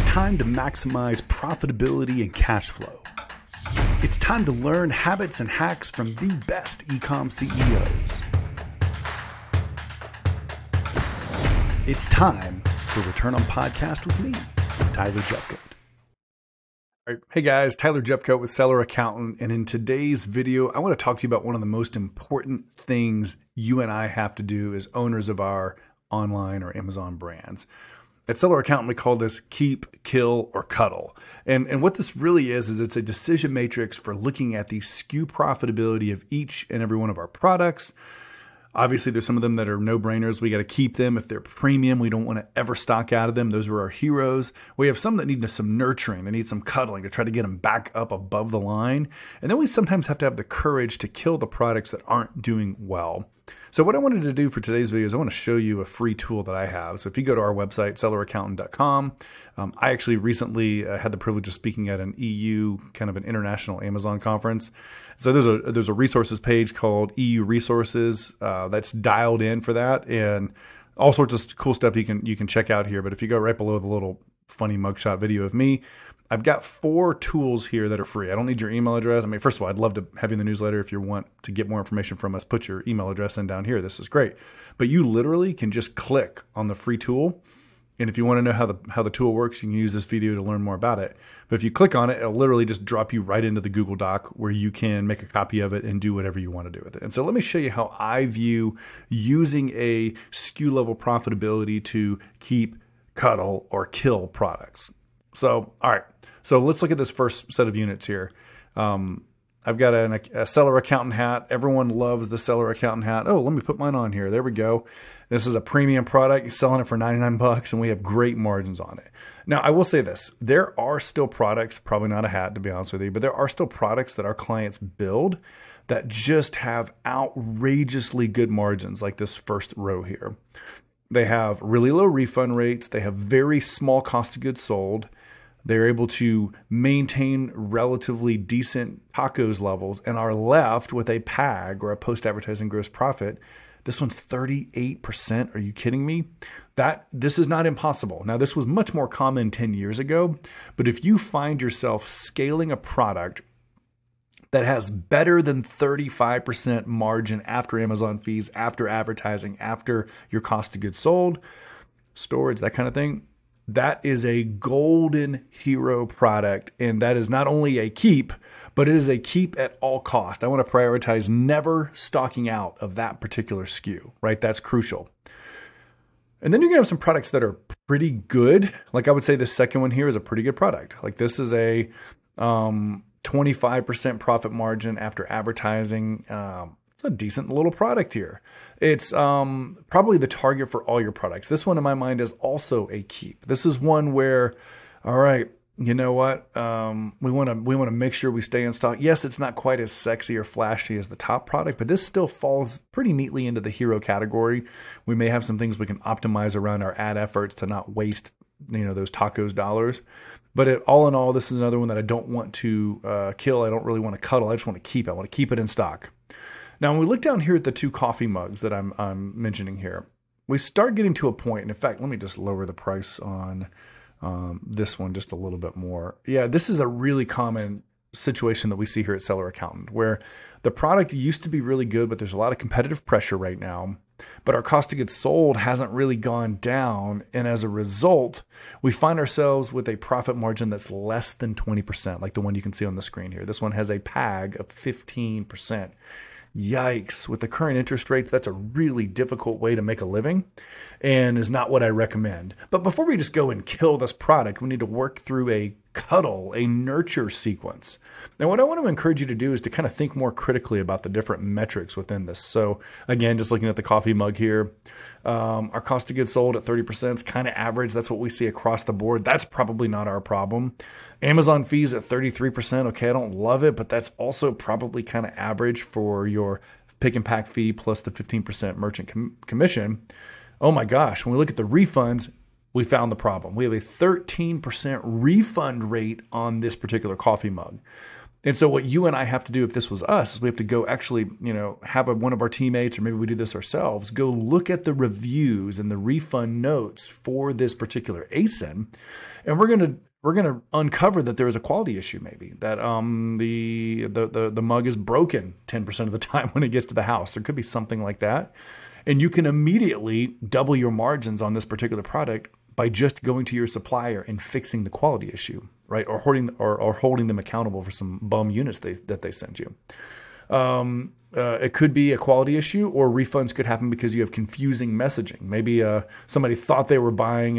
time to maximize profitability and cash flow. It's time to learn habits and hacks from the best e-com CEOs. It's time for Return on Podcast with me, Tyler Jeffcoat. All right. Hey guys, Tyler Jeffcoat with Seller Accountant, and in today's video, I want to talk to you about one of the most important things you and I have to do as owners of our online or Amazon brands. At Seller Accountant, we call this keep, kill, or cuddle. And what this really is it's a decision matrix for looking at the SKU profitability of each and every one of our products. Obviously, there's some of them that are no-brainers. We got to keep them. If they're premium, we don't want to ever stock out of them. Those are our heroes. We have some that need some nurturing. They need some cuddling to try to get them back up above the line. And then we sometimes have to have the courage to kill the products that aren't doing well. So what I wanted to do for today's video is I want to show you a free tool that I have. So if you go to our website, selleraccountant.com, I actually recently had the privilege of speaking at an EU, kind of an international Amazon conference. So there's a resources page called EU Resources that's dialed in for that, and all sorts of cool stuff you can check out here. But if you go right below the little funny mugshot video of me, I've got 4 tools here that are free. I don't need your email address. I mean, first of all, I'd love to have you in the newsletter. If you want to get more information from us, put your email address in down here. This is great. But you literally can just click on the free tool. And if you want to know how the tool works, you can use this video to learn more about it. But if you click on it, it'll literally just drop you right into the Google Doc where you can make a copy of it and do whatever you want to do with it. And so let me show you how I view using a SKU level profitability to keep, cuddle, or kill products. So, all right. So let's look at this first set of units here. I've got a Seller Accountant hat. Everyone loves the Seller Accountant hat. Oh, let me put mine on here. There we go. This is a premium product. You're selling it for $99 and we have great margins on it. Now, I will say this. There are still products, probably not a hat to be honest with you, but there are still products that our clients build that just have outrageously good margins, like this first row here. They have really low refund rates. They have very small cost of goods sold. They're able to maintain relatively decent tacos levels and are left with a PAG, or a post-advertising gross profit. This one's 38%. Are you kidding me? This is not impossible. Now, this was much more common 10 years ago, but if you find yourself scaling a product that has better than 35% margin after Amazon fees, after advertising, after your cost of goods sold, storage, that kind of thing, that is a golden hero product. And that is not only a keep, but it is a keep at all cost. I want to prioritize never stocking out of that particular SKU, right? That's crucial. And then you're going to have some products that are pretty good. Like I would say this second one here is a pretty good product. Like this is a 25% profit margin after advertising. It's a decent little product here. It's probably the target for all your products. This one in my mind is also a keep. This is one where, all right, you know what? We want to make sure we stay in stock. Yes, it's not quite as sexy or flashy as the top product, but this still falls pretty neatly into the hero category. We may have some things we can optimize around our ad efforts to not waste, those tacos dollars. But all in all, this is another one that I don't want to kill. I don't really want to cuddle. I just want to keep. I want to keep it in stock. Now, when we look down here at the 2 coffee mugs that I'm mentioning here, we start getting to a point. And in fact, let me just lower the price on this one just a little bit more. Yeah, this is a really common situation that we see here at Seller Accountant, where the product used to be really good, but there's a lot of competitive pressure right now. But our cost of goods sold hasn't really gone down. And as a result, we find ourselves with a profit margin that's less than 20%, like the one you can see on the screen here. This one has a PAG of 15%. Yikes. With the current interest rates, that's a really difficult way to make a living and is not what I recommend. But before we just go and kill this product, we need to work through a cuddle, a nurture sequence. Now, what I want to encourage you to do is to kind of think more critically about the different metrics within this. So again, just looking at the coffee mug here, our cost of goods sold at 30% is kind of average. That's what we see across the board. That's probably not our problem. Amazon fees at 33%. Okay, I don't love it, but that's also probably kind of average for your pick and pack fee plus the 15% merchant commission. Oh my gosh, when we look at the refunds, we found the problem. We have a 13% refund rate on this particular coffee mug. And so what you and I have to do if this was us is we have to go actually, have one of our teammates, or maybe we do this ourselves, go look at the reviews and the refund notes for this particular ASIN. And we're going to uncover that there is a quality issue, maybe that the mug is broken 10% of the time when it gets to the house. There could be something like that. And you can immediately double your margins on this particular product by just going to your supplier and fixing the quality issue, right? Or holding them accountable for some bum units that they send you. It could be a quality issue, or refunds could happen because you have confusing messaging. Maybe somebody thought they were buying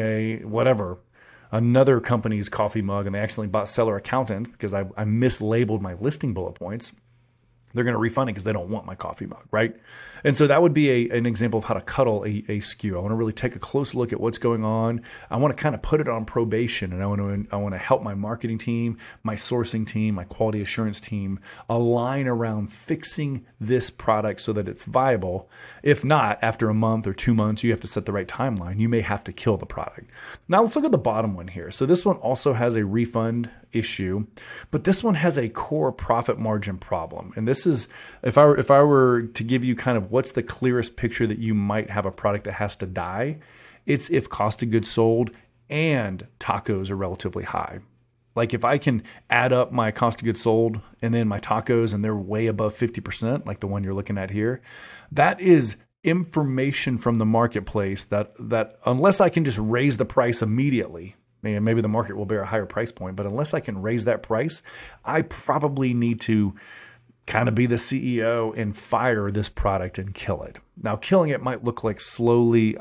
another company's coffee mug, and they accidentally bought Seller Accountant because I mislabeled my listing bullet points. They're going to refund it because they don't want my coffee mug, right? And so that would be an example of how to cuddle a SKU. I want to really take a close look at what's going on. I want to kind of put it on probation, and I want to help my marketing team, my sourcing team, my quality assurance team align around fixing this product so that it's viable. If not, after a month or 2 months, you have to set the right timeline. You may have to kill the product. Now let's look at the bottom one here. So this one also has a refund issue, but this one has a core profit margin problem. And this is, if I were to give you kind of what's the clearest picture that you might have a product that has to die, it's if cost of goods sold and tacos are relatively high. Like if I can add up my cost of goods sold and then my tacos and they're way above 50%, like the one you're looking at here, that is information from the marketplace that unless I can just raise the price immediately, maybe the market will bear a higher price point, but unless I can raise that price, I probably need to kind of be the CEO and fire this product and kill it. Now, killing it might look like slowly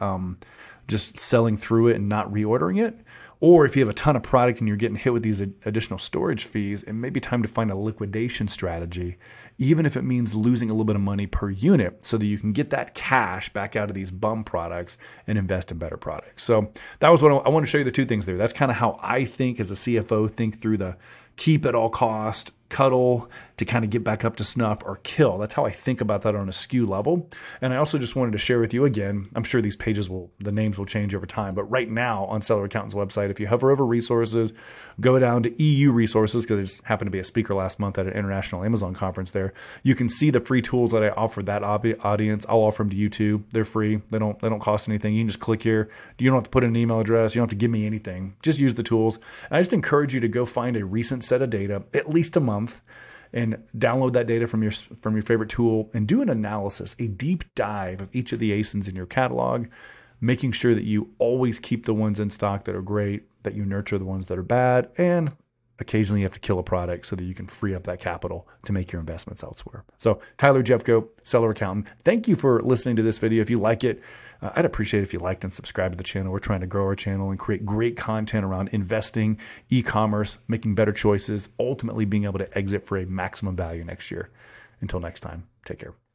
just selling through it and not reordering it. Or if you have a ton of product and you're getting hit with these additional storage fees, it may be time to find a liquidation strategy, even if it means losing a little bit of money per unit so that you can get that cash back out of these bum products and invest in better products. So that was what I want to show you, the two things there. That's kind of how I think as a CFO, think through the keep at all cost, cuddle to kind of get back up to snuff, or kill. That's how I think about that on a SKU level. And I also just wanted to share with you again, I'm sure these pages the names will change over time, but right now on Seller Accountant's website, if you hover over resources, go down to EU resources, because I just happened to be a speaker last month at an international Amazon conference there, you can see the free tools that I offer that audience. I'll offer them to you too. They're free. They don't cost anything. You can just click here. You don't have to put in an email address. You don't have to give me anything. Just use the tools. And I just encourage you to go find a recent set of data, at least a month, and download that data from your favorite tool and do an analysis, a deep dive of each of the ASINs in your catalog, making sure that you always keep the ones in stock that are great, that you nurture the ones that are bad, and occasionally you have to kill a product so that you can free up that capital to make your investments elsewhere. So Tyler Jeffcoat, Seller Accountant, thank you for listening to this video. If you like it, I'd appreciate it if you liked and subscribed to the channel. We're trying to grow our channel and create great content around investing, e-commerce, making better choices, ultimately being able to exit for a maximum value next year. Until next time, take care.